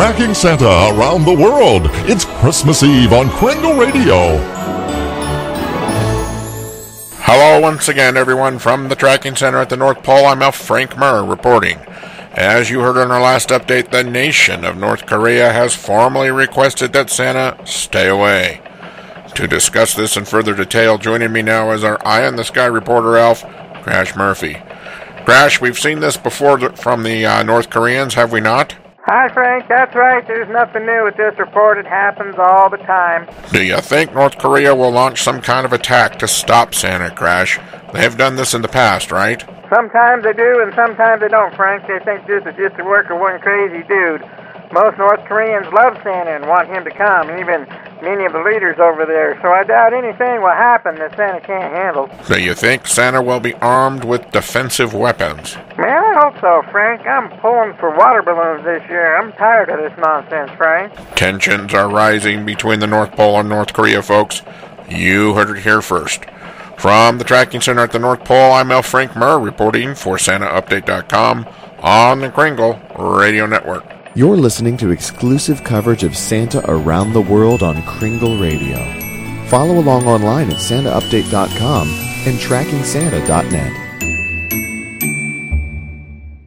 Tracking Santa around the world. It's Christmas Eve on Kringle Radio. Hello once again, everyone, from the Tracking Center at the North Pole. I'm F. Frank Murr reporting. As you heard in our last update, the nation of North Korea has formally requested that Santa stay away. To discuss this in further detail, joining me now is our Eye in the Sky reporter, Alf Crash Murphy. Crash, we've seen this before from the North Koreans, have we not? Hi, Frank. That's right. There's nothing new with this report. It happens all the time. Do you think North Korea will launch some kind of attack to stop Santa, Crash? They've done this in the past, right? Sometimes they do, and sometimes they don't, Frank. They think this is just the work of one crazy dude. Most North Koreans love Santa and want him to come, even many of the leaders over there. So I doubt anything will happen that Santa can't handle. Do you think Santa will be armed with defensive weapons? Man, I hope so, Frank. I'm pulling for water balloons this year. I'm tired of this nonsense, Frank. Tensions are rising between the North Pole and North Korea, folks. You heard it here first. From the Tracking Center at the North Pole, I'm L. Frank Murr reporting for SantaUpdate.com on the Kringle Radio Network. You're listening to exclusive coverage of Santa around the world on Kringle Radio. Follow along online at SantaUpdate.com and TrackingSanta.net.